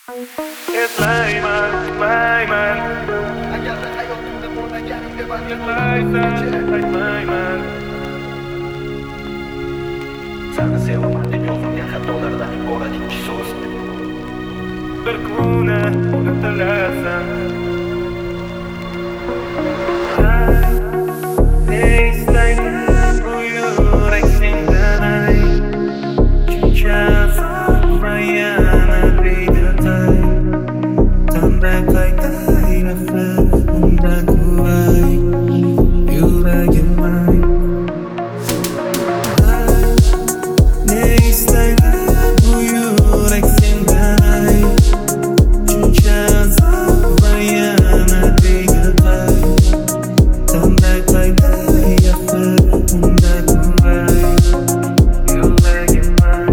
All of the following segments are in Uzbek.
Eslayman, mayman. Agarda hayotimda bo'lmaganingda balki Yig'laysan, aytmayman. seni sevaman deb yozilgan xatolardan iborat ikki so'z. Bir kuni unutilasan. Ne istaydi bu yurak sendan ay. Chunki azobga yana beydatay. Tanda qayta nafas unda quvay. Yuragim ay. Ne istaydi bu yurak sendan ay. Chunki azobga yana beydatay. Tanda qayta nafas unda quvay. Yuragim ay.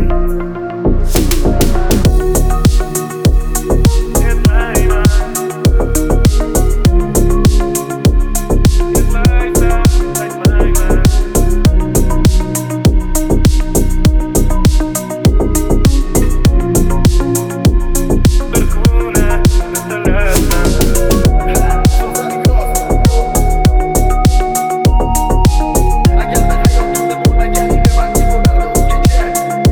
Agarda hayotimda bo'lmaganingda balki bo'lardi o'zgacha.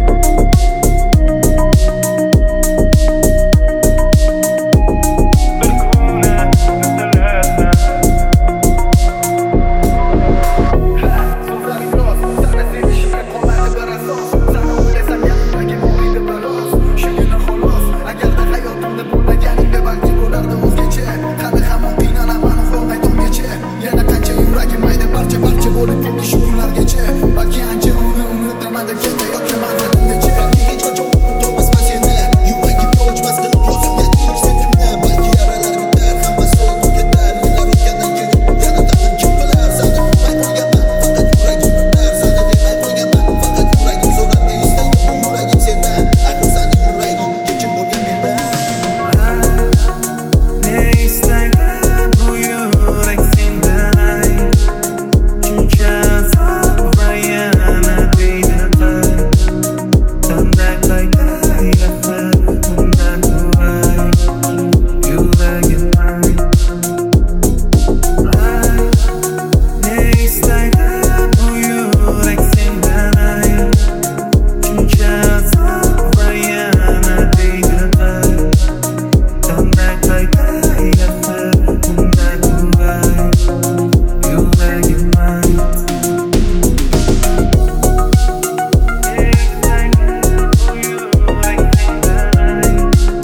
So'zlaring rost, seni sevishimga qolmadi bir asos. Seni o'ylasam yanimdagi bo'lmaydi biroz. Shugina xolos. Agarda hayotimda bo'lmaganingda balki bo'lardi o'zgacha. Qani hamon qiynalaman uxlolmay tonggacha. Yana qancha yuragim mayda parcha bo'lib ketdi shu kunlargacha. Balki ancha uni unutaman deb ketayotgan manzilimgacha. Balki hech qachon unutolmasman seni. Yuragimga o'chmas qilib yozilgan ilk sevgimni. Balki yaralar bitar, hammasi tugatar. Yillar o'tgandan keyin yana tag'in kim bilar seni bilmay qo'yganman. Faqat yuragim bitar, seni demay qo'yganman. Faqat yuragim so'rab istaydi bu yuragim sendan. Axir seni yuraging kechib bo'lgan mendan. Ne istaydi bu yurak sendan ay. Chunki azobga yana beydatay. Tanda qayta nafas undan quvay. Yuragim ay. Ne istaydi bu yurak sendan ay. Chunki azobga yana beydatay. Tanda qayta nafas undan quvay. Yuragim ay. Ne istaydi bu yurak sendan ay.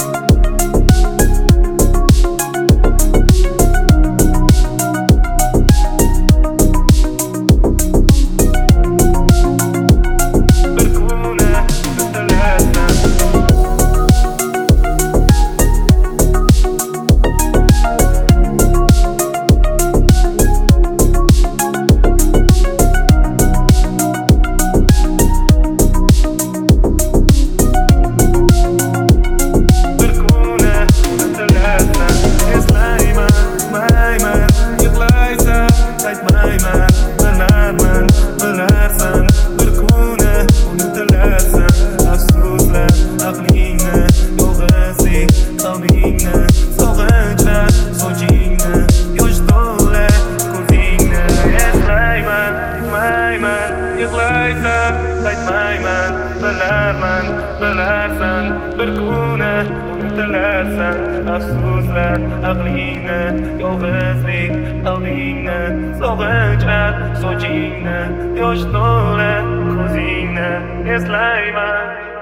Bir kuni unutilasan. Bir kuni unutilasan. Eslayman, mayman. Yig'laysan, aytmayman. Bilarman, bilarsan. Bir kuni unutilasan. Afsuslar aqlingni, yolg'izlik qalbingni. Sog'inchlar sochingni, yosh to'la ko'zingni. Eslayman, mayman. Yig'laysan, aytmayman. Bilarman, bilarsan. Bir kuni unutilasan. Afsuslar aqlingni, yolg'izlik qalbingni. Sog'inchlar sochingni, yosh to'la ko'zingni. Eslayman.